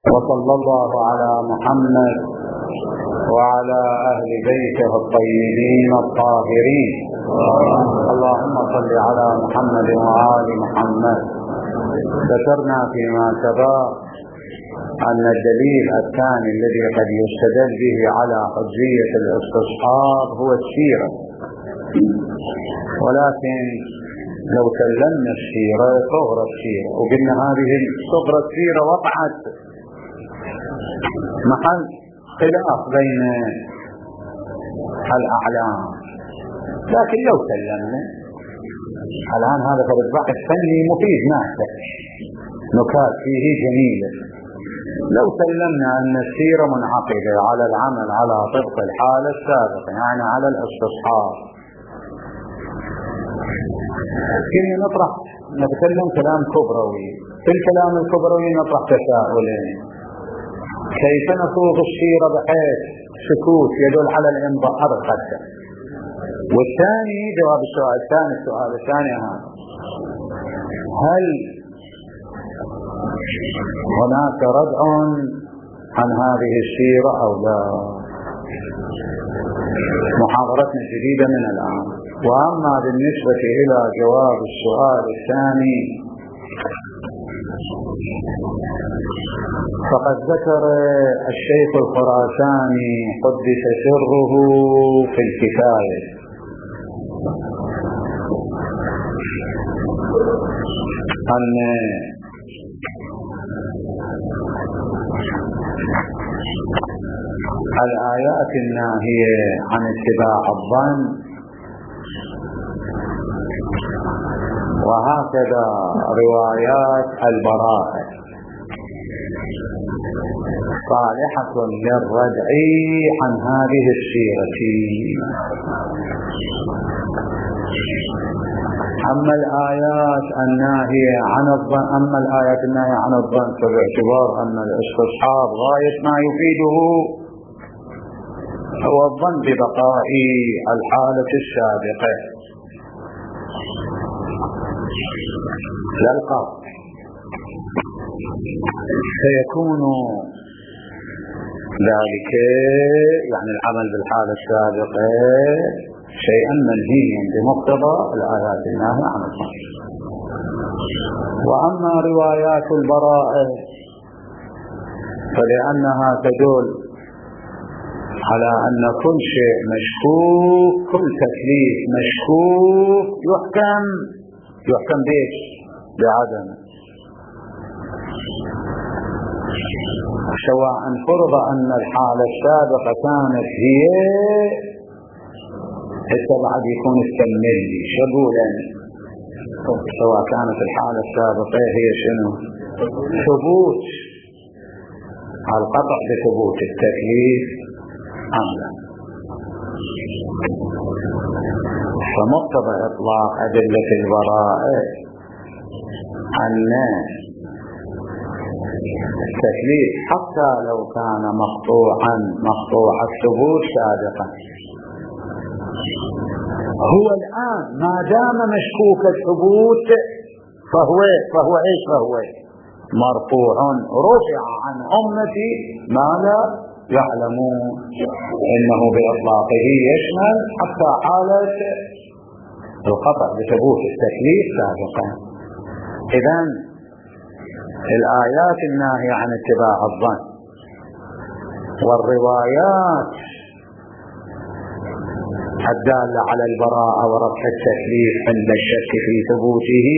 وصلى الله على محمد وعلى أهل بيته الطيبين الطاهرين. اللهم صل على محمد وآل محمد. ذكرنا فيما سبق أن الدليل الثاني الذي قد يستدل به على حجية الاستصحاب هو السيرة، ولكن لو سلمنا السيرة صغرى السيرة وقلنا هذه صغرى السيرة وقعت محل خلاف بين الأعلام، لكن لو سلمنا الآن هذا فرد بحث فني مفيد نافع، نكات فيه جميلة. لو سلمنا أن السيرة منعقدة على العمل على طبق الحالة السابقة، يعني على الاستصحاب، كنا نطرح نتكلم كلام كبروي. في الكلام الكبروي نطرح تساؤلين: كيف نصوغ السيرة بحيث سكوت يدل على الإمضاء؟ هذا القدر. والثاني جواب السؤال الثاني، السؤال الثاني هذا: هل هناك ردع عن هذه السيرة أو لا؟ محاضرتنا جديدة من الآن. وأما بالنسبة إلى جواب السؤال الثاني فقد ذكر الشيخ الخراساني قدس سره في الكفاية أن الآيات الناهية عن اتباع الظن وهكذا روايات البراءة صالحة للردع عن هذه السيرة. أما الآيات الناهية عن الظن فباعتبار أن الاستصحاب غاية ما يفيده هو الظن ببقاء الحالة السابقة لا القصد، سيكون ذلك يعني العمل بالحالة السابقة شيئا منهيا بمقتضى الآيات الناهية عن الظن. وأما روايات البراءة فلأنها تدل على أن كل شيء مشكوك، كل تكليف مشكوك يحكم بيش بعدم، سواء فرض أن الحالة السابقة كانت هي حتى بعد يكون استمر شبولا، سواء كانت الحالة السابقة هي شنو؟ ثبوت القطع بثبوت التكليف أم لا. فمقتضى إطلاق أدلة البراءة أن التكليف حتى لو كان مقطوع الثبوت سابقا هو الآن ما دام مشكوك الثبوت فهو مرفوع، رفع عن أمتي ما لا يعلمون، إنه بإطلاقه يشمل حتى حالة القطع بثبوت التكليف سابقا. إذن الآيات الناهية عن اتباع الظن والروايات الدالة على البراءة ورفع التكليف عند الشك في ثبوته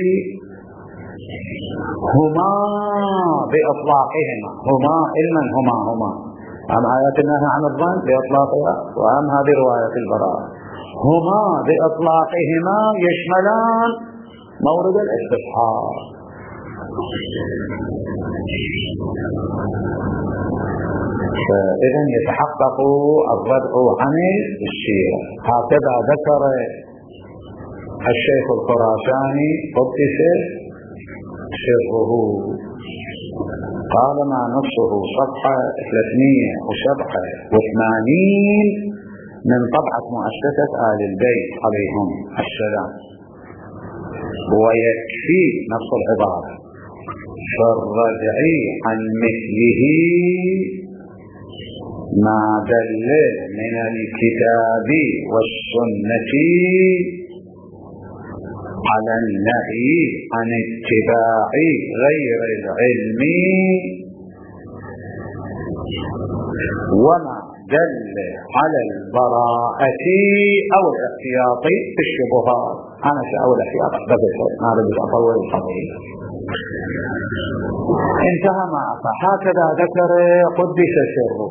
هما بإطلاقهما هما أم آيات النهي عن الظن بإطلاقها وأم هذه رواية البراءة هما بإطلاقهما يشملان مورد الاستصحاب. فإذن يتحقق الردع عن السيرة. هكذا ذكر الشيخ الخراساني قدس سره، قال ما نصه صفحة 387 من طبعة مؤسسة آل البيت عليهم السلام، ويكفي نص العبارة فالرجع عن مثله ما دل من الكتاب والسنة على النهي عن اتباع غير العلم، وما دل على البراءة أو الاحتياط في الشبهات. أنا سأقول احتياط بس ما بدي أطول القضية. انتهى معك. هكذا ذكر قدس سره.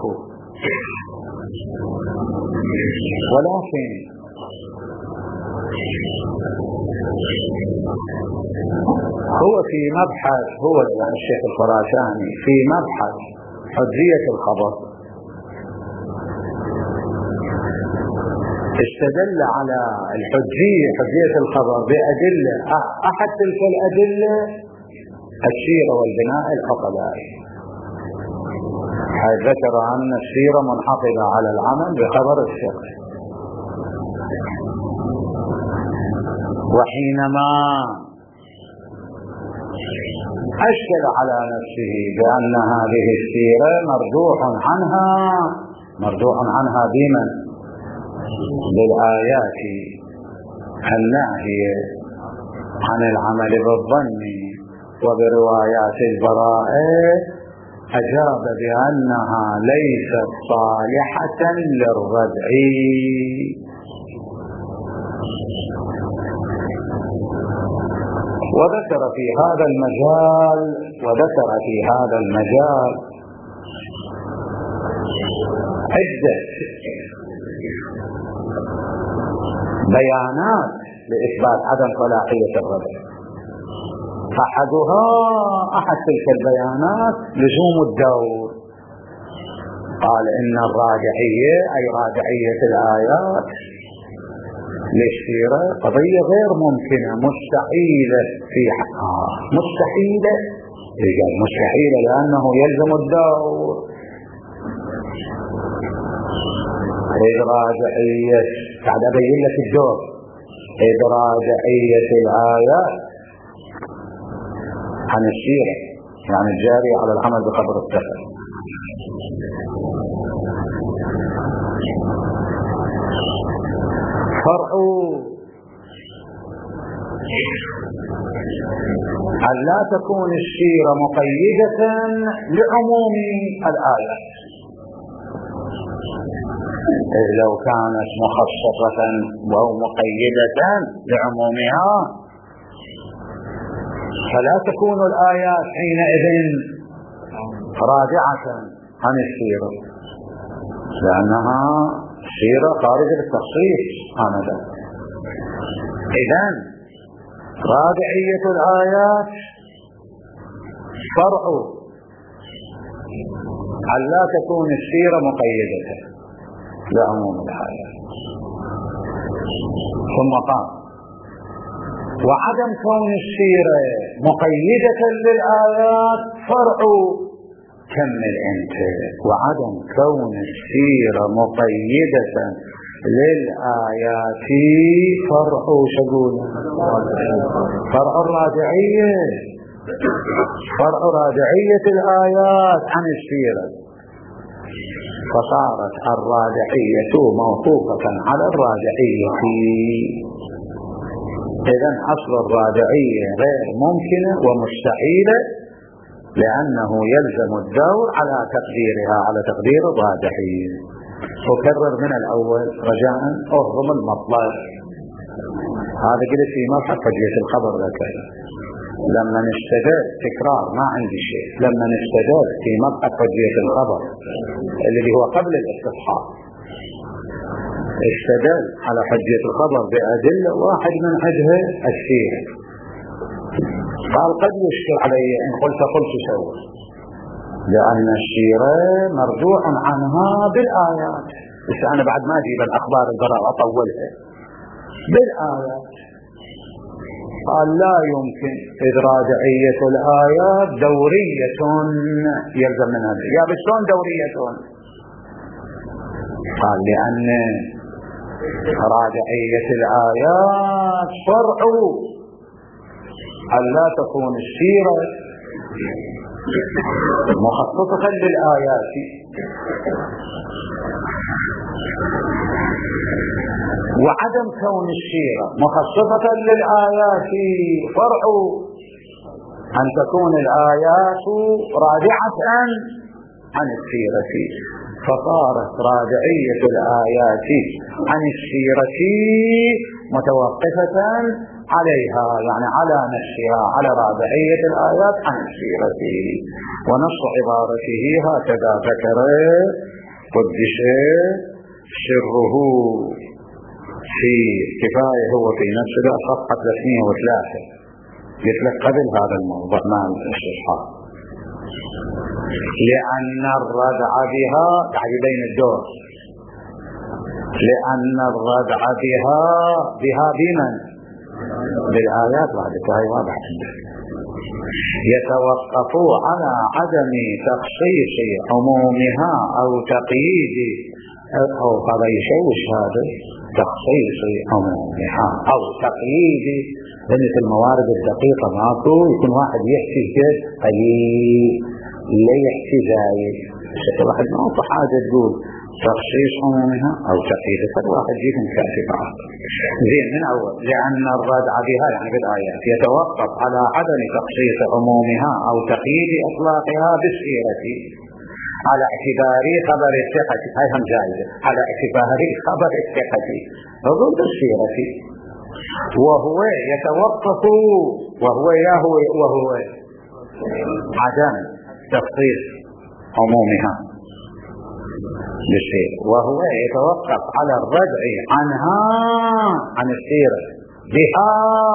ولكن هو في مبحث، هو الشيخ الخراساني في مبحث حجية الخبر استدل على حجية الخبر بأدلة. أحد تلك الأدلة السيرة والبناء العقلائي، حيث ذكر أن السيرة منحطة على العمل بخبر الشخص. وحينما أشكل على نفسه بأن هذه السيرة مرجوح عنها بمن؟ بالآيات الناهية عن العمل بالظن وبروايات البراءة، أجاب بأنها ليست صالحة للردع. وذكر في هذا المجال عدة بيانات لإثبات عدم صلاحية الردع. أحد تلك البيانات لزوم الدور. قال إن الراجعية أي راجعية الآيات للسيرة قضية غير ممكنة، مستحيلة في حقها، مستحيلة لأنه يلزم الدور. إذ راجعية قاعد أبين لك الدور. إذ راجعية الآيات عن السيرة يعني الجاري على العمل بخبر السفر. فرع أن لا تكون السيرة مقيدة لعموم الآيات، إذ لو كانت مخصصة أو مقيدة لعمومها فلا تكون الآيات حينئذ راجعة عن السيرة، لأنها سيرة خارجة للتخصيص. إذن راجعية الآيات فرع أن لا تكون السيرة مقيدة لعموم الآيات. ثم قال وعدم كون السيرة مقيدة للآيات فرع. كمل أنت. وعدم كون السيرة مقيدة للآيات فرع شقول فرع الراجعية، فرع راجعية الآيات عن السيرة، فصارت الراجعية موقوفة على الراجعية. إذن أصل الراجعية غير ممكنة ومستحيلة، لأنه يلزم الدور على تقديرها على تقدير الراجحية. أكرر من الأول رجاء أهضم المطلب. هذا قلت في مبحث حجية الخبر ذكر. لما نستدل تكرار ما عندي شيء، لما نستدل في مبحث حجية الخبر الذي هو قبل الاستصحاب استدل على حجية الخبر بأدلة، واحد من أجهة السيرة. قال قد يشكل علي إن قلت سوى، لأن السيرة مرجوع عنها بالآيات. بس أنا بعد ما أجيب الأخبار البراء أطولها بالآيات. قال لا يمكن، إذ راجعية الآيات دورية يلزم من هذا. يا بشلون دورية؟ قال لأن راجعية الآيات فرع أن لا تكون السيرة مخصصة للآيات. وعدم كون السيرة مخصصة للآيات فرع أن تكون الآيات رادعة عن السيرة، فصارت رادعية الآيات عن السيرة متوقفة عليها، يعني على نفسها، على رادعية الآيات عن السيرة. ونص عبارته هكذا ذكر قدس سره في كفاية هو في نفسه صفحة 303 يتلقى قبل هذا الموضوع مع الاستصحاب. لأن الردع بها يعني بين الدور، لأن الردع بها بمن؟ بالآيات بعد كهي واضح يتوقف على عدم تخصيص عمومها أو تقييد، أو هذا يشوش هذا تخصيص عمومها أو تقييد، لأن في الموارد الدقيقة ماكو يكون واحد يحكي كده قليل لا يحكي زايد، واحد ما هو حاجة تقول تخصيص عمومها أو تقييد، فالواحد يكون كافي بعض. زين من أول لأن الردع بها يعني بالآيات يتوقف على عدم تخصيص عمومها أو تقييد إطلاقها بالسيرة على اعتبار خبر الثقة، هاي هم جائزة، على اعتبار خبر الثقة ضد السيرة، وهو يتوقف وهو عدم تخصيص عمومها بالسيرة، وهو يتوقف على الردع عنها عن السيرة بها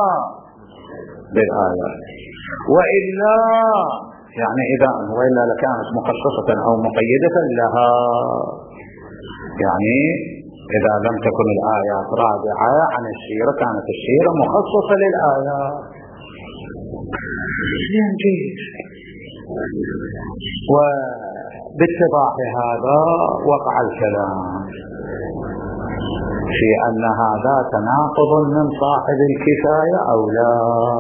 بالآيات. وإلا يعني وإلا لكانت مخصصة أو مقيدة لها، يعني إذا لم تكن الآيات رادعة عن السيرة كانت السيرة مخصصة للآيات. جيد. وباتضاح هذا وقع الكلام في أن هذا تناقض من صاحب الكفاية أو لا.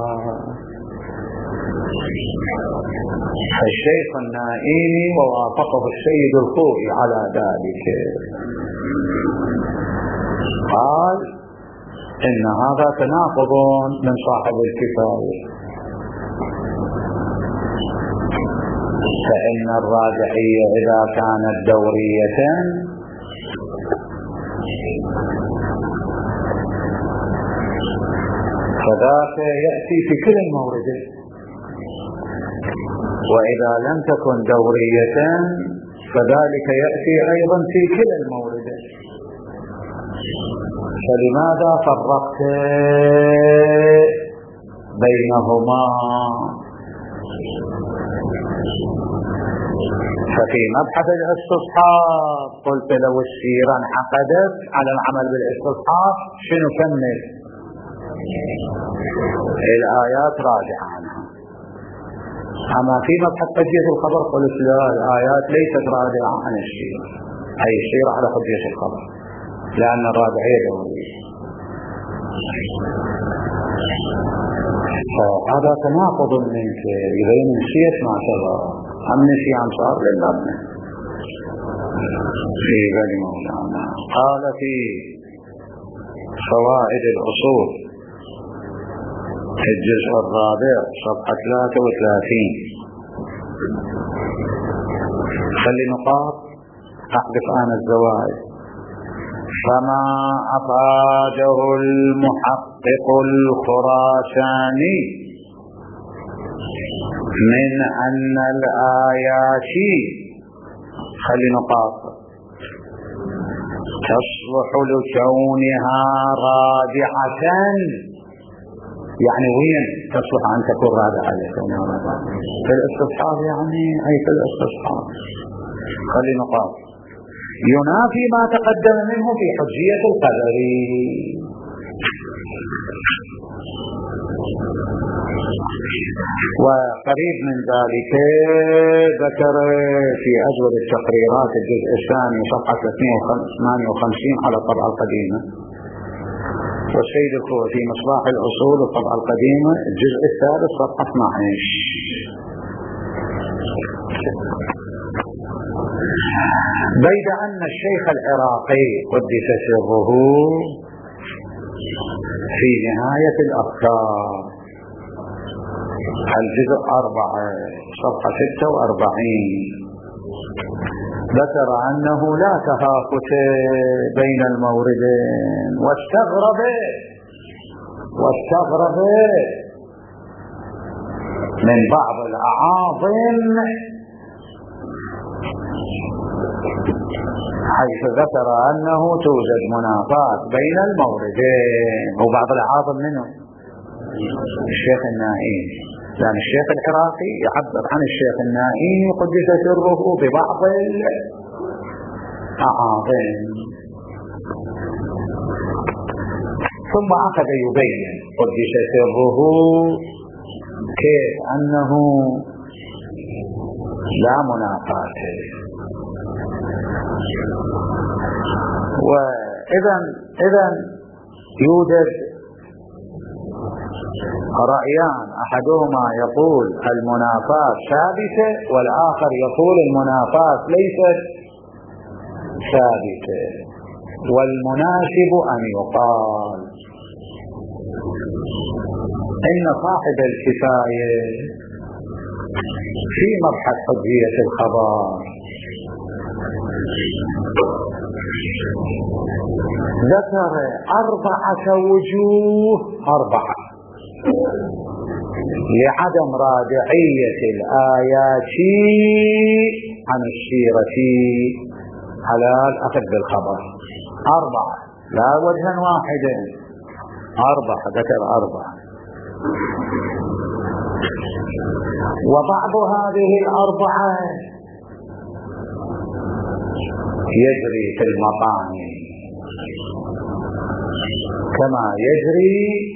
الشيخ النائمي ووافقه السيد الخوئي على ذلك، قال إن هذا تناقض من صاحب الكفاية، فإن الراجحية إذا كانت دورية فذاك يأتي في كل المورد، وإذا لم تكن دورية فذلك يأتي أيضا في كل المورد. فلماذا فرقت بينهما؟ ففي مبحث الاستصحاب قلت لو السيرة انعقدت على العمل بالاستصحاب شنو كمل؟ الآيات راجعة عنها. أما في مبحث حجية الخبر قلت لا، الآيات ليست راجعة عن السيرة، أي السيرة على حجية الخبر، لأن الراجعية دورية. فهذا تناقض منك يبين الشيخ ما شاء الله هم نسيان صار للابن في غير مولانا. قال في فوائد الأصول في الجزء الرابع صفحة 33 خلي نقاط أحدث عن الزوائد. فما أفاده المحقق الخراساني من أن الآيات خلي نقاط تصلح لكونها رادعة، يعني وين تصلح أن تكون رادعة لكونها رادعة؟ في الاستصحاب، يعني أي في الاستصحاب. خلي نقاط ينافي ما تقدم منه في حجية القدر. وقريب من ذلك ذكر في أجود التقريرات الجزء الثاني صفحة 258 على الطبعة القديمة، والسيد الخوئي في مصباح الأصول الطبعة القديمة الجزء الثالث صفحة 12 بيد أن الشيخ العراقي قدس سره في نهاية الأفكار الجزء 4 صفحة 46 ذكر أنه لا تهافت بين الموردين، واستغرب من بعض الأعاظم حيث ذكر أنه توجد منافاة بين الموردين، وبعض الأعاظم منه الشيخ النائي، لأن الشيخ العراقي يعبر عن الشيخ النائي قدس سره ببعض الأعاظم. ثم أخذ يبين قدس سره كيف أنه لا منافاة. وإذا يوجد رأيان، أحدهما يقول المنافاة ثابتة، والآخر يقول المنافاة ليست ثابتة، والمناسب أن يقال إن صاحب الكفاية في مبحث حجية الخبر ذكر 4 وجوه لعدم راجعية الآيات عن السيرة على الأخذ بالخبر. 4، لا وجها واحدا، 4 ذكر 4. وبعض هذه 4 يجري في المطاعم كما يجري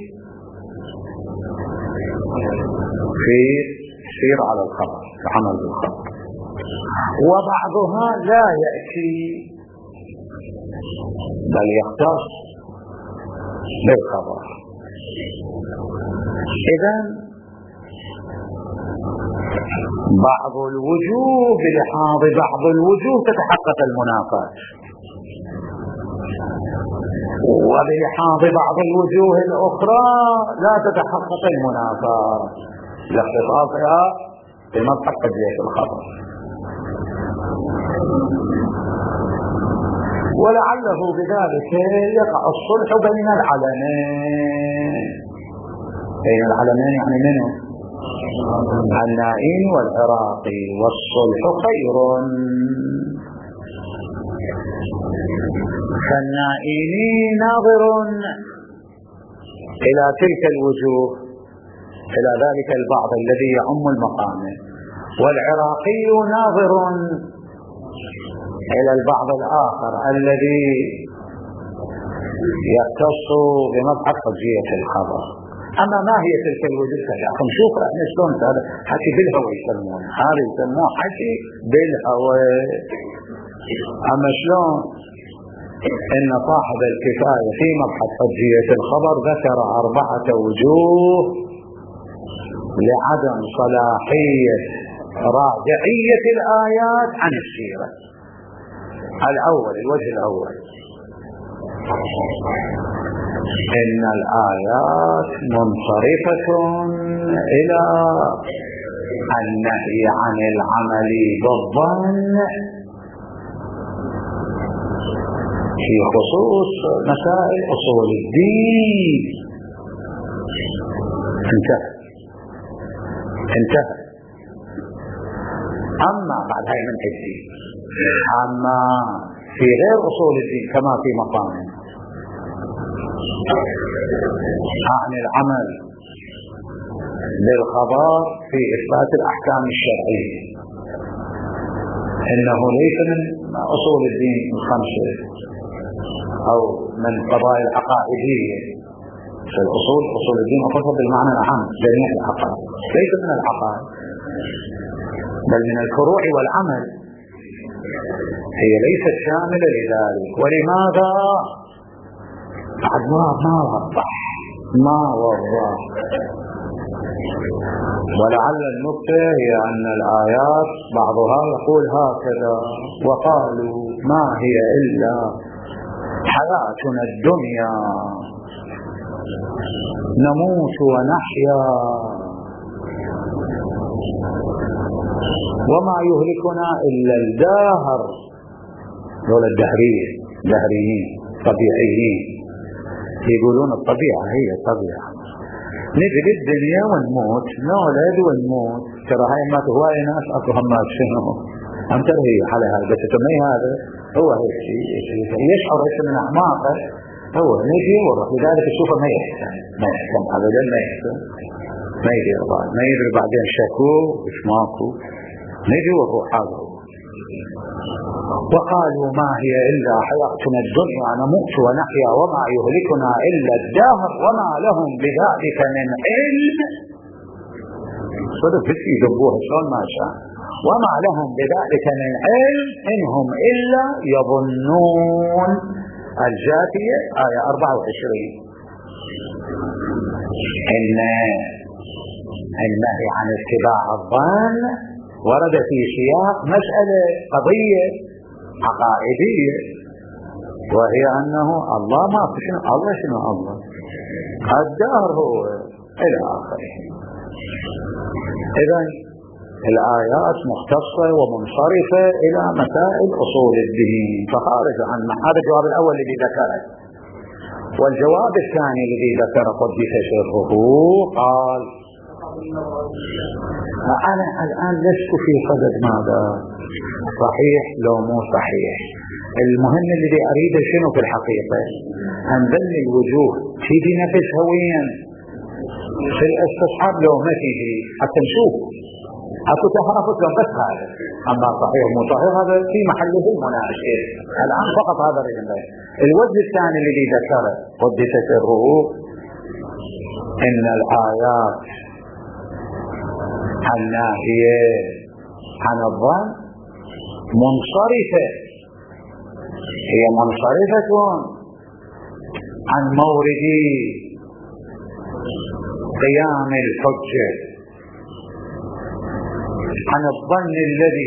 في سير على الخبر، عمل بالخبر، وبعضها لا يأتي بل يختص بالخبر. إذن بعض الوجوه بلحاظ بعض الوجوه تتحقق المنافاة، وبلحاظ بعض الوجوه الأخرى لا تتحقق المنافاة لاختصاصها بمبحث حجية الخبر. ولعله بذلك يقع الصلح بين العلمين. يعني منه النائي والعراقي، والصلح خير. فالنائي ناظر إلى تلك الوجوه، إلى ذلك البعض الذي يعم المقام، والعراقي ناظر إلى البعض الآخر الذي يختص بمبحث حجية الخبر. أما ما هي تلك الوجوه فجأة نشوف احنا شلون هذا حكي بالهوى يسمونه، هذا يسموه حكي بالهوى. أما شلون إن صاحب الكفاية في مبحث حجية الخبر ذكر 4 وجوه لعدم صلاحية راجعية الآيات عن السيرة. الوجه الأول إن الآيات منصرفة إلى النهي عن العمل بالظن في خصوص مسائل أصول الدين. انتهى. أما بعد هاي من الدين، أما في غير أصول الدين كما في مقام عن العمل بالخبر في إثبات الأحكام الشرعية، إنه ليس من أصول الدين الخمسة أو من قضايا العقائدية. في أصول الدين أخذها بالمعنى العام جميع العقائد، ليس من العقائد بل من الفروع والعمل، هي ليست شاملة لذلك. ولماذا؟ بعد ما وضح ولعل النكتة هي أن الآيات بعضها يقول هكذا: وقالوا ما هي إلا حياتنا الدنيا نموت ونحيا وما يهلكنا إلا الدهر. دول دهريين طبيعيين، يقولون الطبيعة هي الطبيعة، نجي الدنيا ونموت، نولد ونموت. ترى هاي ما هواي ناس اكو همات شنو هم ترهي على هذا، بس تسميه هذا هو هيك يشعر هيك من اعماقه، هو نجي ورا. لذلك تشوفه ما يحسن ابدا، ما يدير بعد، ما يدري بعدين شكو وش ماكو، نجي ونروح. هذا وقالوا ما هي إلا حياتنا الدنيا نموت ونحيا وما يهلكنا إلا الدهر وما لهم بذلك من علم. صدق بس يجبوها شلون ما شاء. وما لهم بذلك من علم إنهم إلا يظنون. الجاثية آية 24. إن النهي عن اتباع الظن ورد في سياق مسألة قضية عقائدية، وهي أنه الله ما في شنو، الله شنو، الله الدهر هو إلى آخره. إذن الآيات مختصة ومنصرفة إلى مسائل أصول الدين، فخارج عن هذا الجواب الأول الذي ذكره. والجواب الثاني الذي ذكر قدس سره قال: أنا الآن لست في صدد ماذا صحيح لو مو صحيح. المهم الذي أريده شنو في الحقيقة؟ أن ذل الوجوه تيجي نفس هويا في الاستصحاب لو ما تيجي حتى نشوف أكو تهافت لو بس هذا. أما صحيح مو صحيح هذا في محله المناقشة الآن فقط. هذا الوجه الثاني الذي ذكره قدس سره إن الآيات الناهية عن الظن منصرفة، هي منصرفة عن مورد قيام الحجة، عن الظن الذي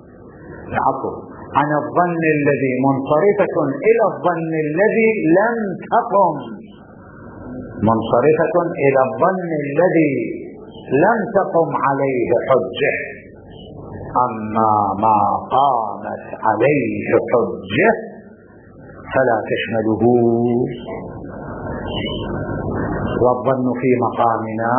عن الظن الذي منصرفة إلى الظن الذي لم تقم، منصرفة إلى الظن الذي لم تقم عليه حجة. أما ما قامت عليه حجة فلا تشمله. والظن في مقامنا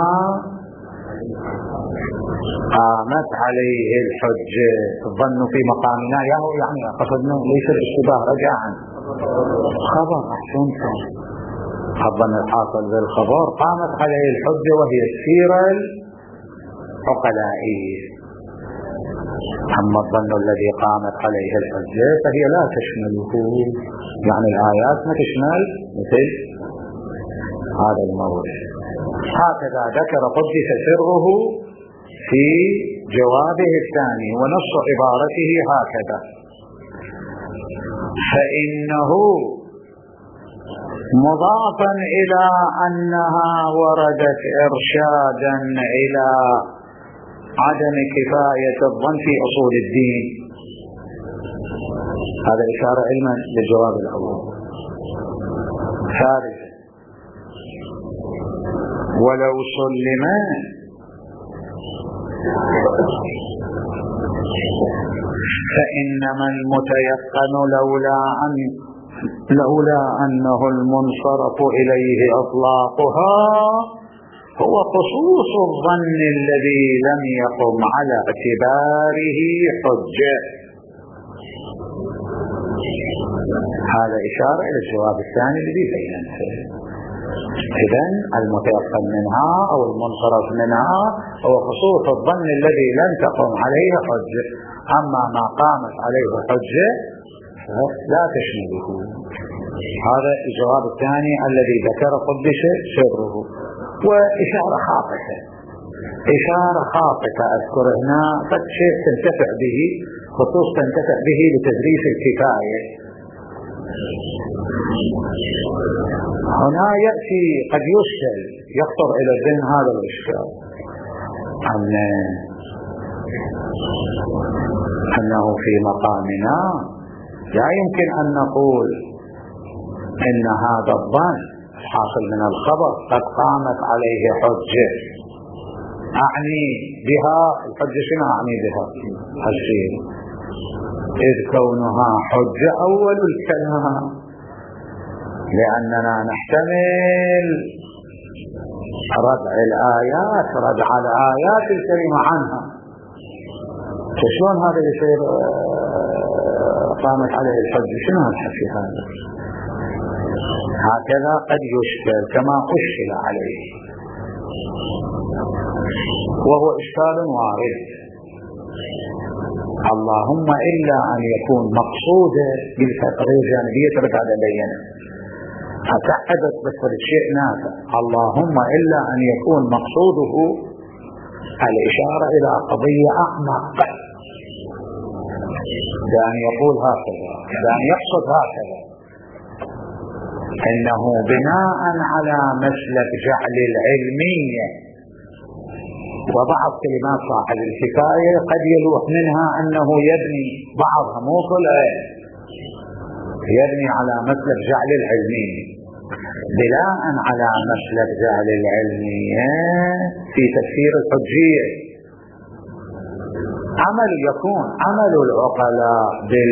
قامت عليه الحجة. الظن في مقامنا يعني قصدنا ليس الاشتباه رجعا خبر. أحسنتم. الظن الحاصل بالخبر قامت عليه الحجة وهي السيرة العقلائية. أما الظن الذي قامت عليه الحجة فهي لا تشمله، يعني الآيات ما تشمل مثل هذا المورد. هكذا ذكر قدس سره في جوابه الثاني، ونص عبارته هكذا: فإنه مضافا إلى أنها وردت إرشادا إلى عدم كفاية الظن في أصول الدين. هذا إشارة علما للجواب الأول. ثالثا: ولو سلم فإنما المتيقن لولا أنه المنصرف إليه إطلاقها هو خصوص الظن الذي لم يقم على اعتباره حجة. هذا إشارة إلى الجواب الثاني الذي بينته. إذن المتيقن منها أو المنصرف منها هو خصوص الظن الذي لم تقم عليه حجة. أما ما قامت عليه حجة لا تشمله. هذا الجواب الثاني الذي ذكر قدس سره. وإشارة خاطئة أذكر هنا قد شيء تنتفع به، خصوص تنتفع به لتدريس الكفاية. هنا يأتي قد يشكل يخطر إلى الذهن هذا الإشكال أنه في مقامنا لا يمكن أن نقول إن هذا الظن الحاصل من الخبر قد قامت عليه حجة. أعني بها الحجة، شنو أعني بها؟ الشيء إذ كونها حجة أول الكلام، لأننا نحتمل ردع الآيات، ردع الآيات الكريمة عنها. شلون هذا يصير قامت عليه الحجة؟ شنو الحكي هذا؟ هكذا قد يشكل كما أشكل عليه، وهو إشكال وارد. اللهم إلا أن يكون مقصوده بالفقرية الجانبية تبقى بينه، أتعبت بس الشيء نافع. اللهم إلا أن يكون مقصوده الإشارة إلى قضية أعمق، بأن يقول هكذا، بأن يقصد هكذا، إنه بناء على مسلك جعل العلمية. وبعض كلمات صاحب الحكاية قد يلوح منها أنه يبني بعضها مو كلها، يبني على مسلك جعل العلمية. بناء على مسلك جعل العلمية في تفسير الحجية يكون عمل العقلاء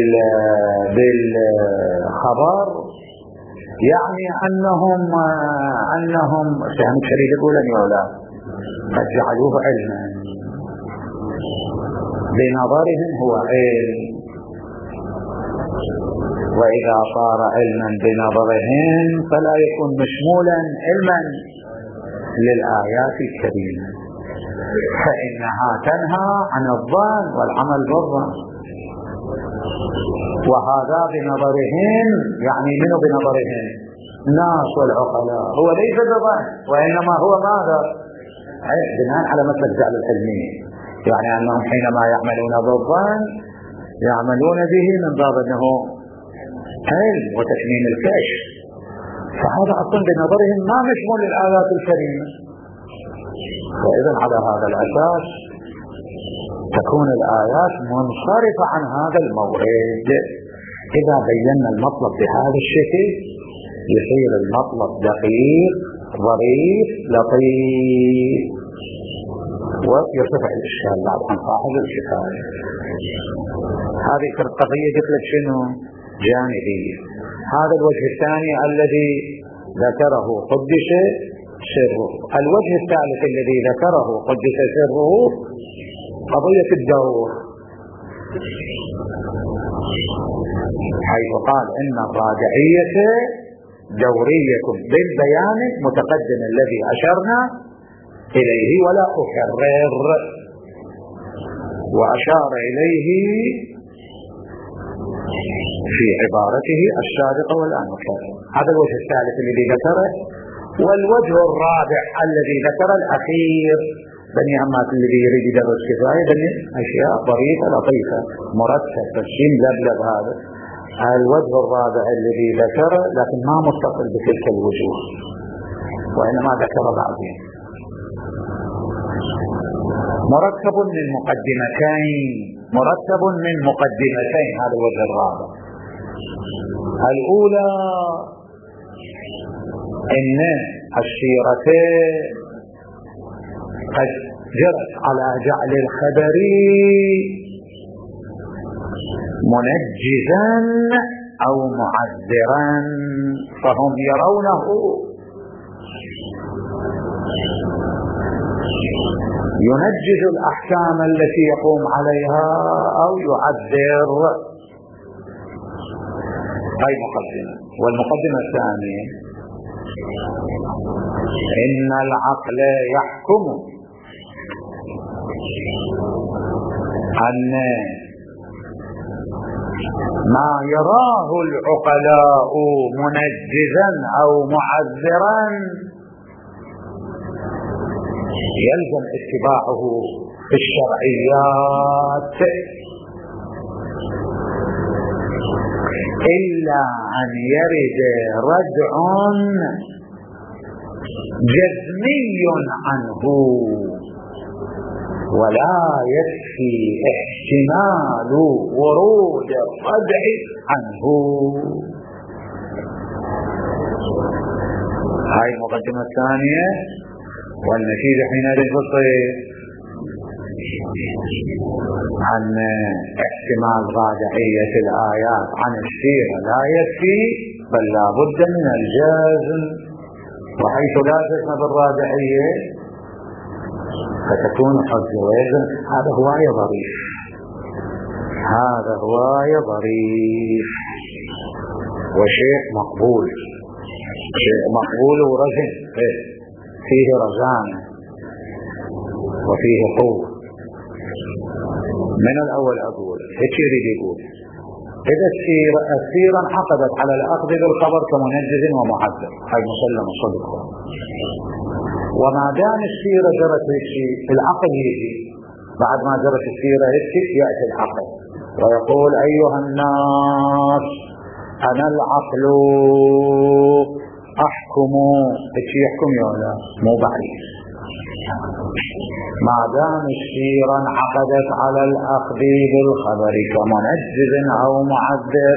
بالخبر، يعني أنهم سهم شريد يقول أن يولا قد جعلوه علما، بنظرهم هو علم، وإذا صار علما بنظرهم فلا يكون مشمولا علما للآيات الكريمة، فإنها تنهى عن الظن والعمل بالظن. وهذا بنظرهم، يعني منه بنظرهم؟ الناس والعقلاء. هو ليس بظن، وإنما هو ماذا؟ بناء على مسلك جعل العلمية، يعني أنهم حينما يعملون بالظن يعملون به من باب أنه علم وتكميم الكشف، فهذا أصلا بنظرهم ما مشمول للآيات الكريمة. وإذا على هذا الأساس تكون الآيات منصرفة عن هذا المورد. إذا بينا المطلب بهذا الشكل يصير المطلب دقيق ظريف لطيف، ويرتفع الإشكال بعد عن صاحب الحكاية. هذه القضية قلت لك شنو؟ جانبية. هذا الوجه الثاني الذي ذكره قدس سره. الوجه الثالث الذي ذكره قدس سره قضية الدور، حيث قال إن الراجعية دورية بالبيان متقدم الذي أشرنا إليه ولا أكرر، وأشار إليه في عبارته السابقة والآن أكرر. هذا الوجه الثالث الذي ذكره. والوجه الرابع الذي ذكر الأخير بني همات الذي يريد يدرس كفاية بني أشياء ظريفة لطيفة مرتب تسجيل لبلب. هذا الوجه الرابع الذي ذكره لكن ما متصل بتلك الوجوه، وإنما ذكر بعضهم، مركب من مقدمتين. هذا الوجه الرابع. الأولى إن السيرتين قد جرت على جعل الخبر منجزا أو معذرا، فهم يرونه ينجز الأحكام التي يقوم عليها أو يعذر. هذه مقدمة. والمقدمة الثانية إن العقل يحكم أن ما يراه العقلاء منجزا أو معذرا يلزم اتباعه في الشرعيات. إلا أن يرد ردع جزمي عنه، ولا يكفي احتمال ورود الردع عنه. هاي المقدمة الثانية. والنتيجة حينئذ تصير عن احتمال رادعية الآيات عن السيرة لا يكفي، بل لا بد من الجازم، وحيث لا جزم بالرادعية فتكون حجة ويجزم. هذا هواية ظريف، هذا هواية ظريف وشيء مقبول، شيء مقبول ورزن فيه رزانة وفيه قوة. من الأول أقول هيك يريد يقول إذا السيرة انعقدت على الأخذ بالخبر كمنجز ومعذر، هاي مسلم صدق. وما دام السيرة جرت هيك العقل يجي بعد ما جرت السيرة هيك يأتي العقل ويقول أيها الناس أنا العقل أحكم. هيك يحكم يولا مو بعيد. ما دام السيرة انعقدت على الأخذ بالخبر كمنجز أو معذر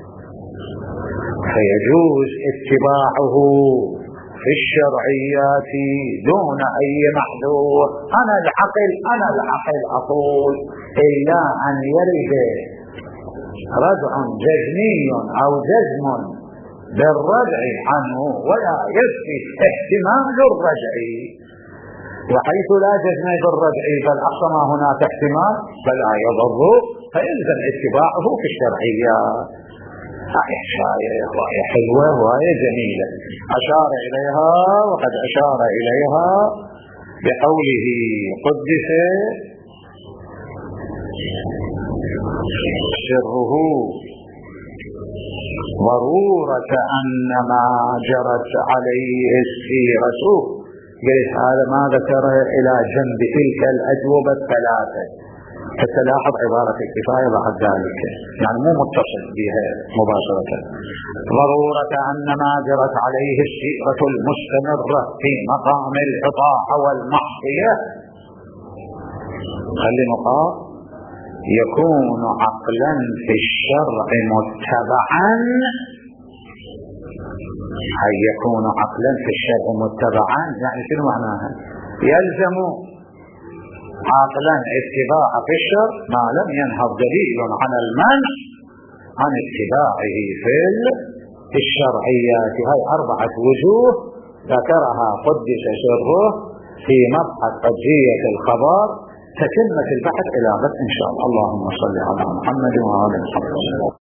فيجوز اتباعه في الشرعيات دون أي محذور. أنا العقل أقول إلا أن يرد ردع جزمي أو جزم بالردع عنه ولا يكفي احتمال الردع. وحيث لا جزم بالردع بل أقصى ما هناك احتمال فلا يضر فيلزم اتباعه في الشرعيات. هاي حلوة وهي جميلة أشار إليها، وقد أشار إليها بقوله قدس سره ضرورة أن ما جرت عليه السيرة. قلت هذا ما ذكره إلى جنب تلك الأجوبة الثلاثة. فتلاحظ عبارة الكفاية بعد ذلك، يعني مو متصل بها مباشرة. ضرورة أن ما جرت عليه السيرة المستمرة في مقام الإطاعة والمعصية، خلي نقاط، يكون عقلا في الشرع متبعا. هل يكون عقلا في الشرع متبعا يعني شنو معناها؟ يلزم عقلا اتباع في الشرع ما لم ينهض دليل على المنع عن اتباعه في الشرعيات. هاي 4 وجوه ذكرها قدس سره في مبحث قضية الخبر. تتمة البحث إلى غد إن شاء الله. اللهم صل على محمد وعلى آله وصحبه.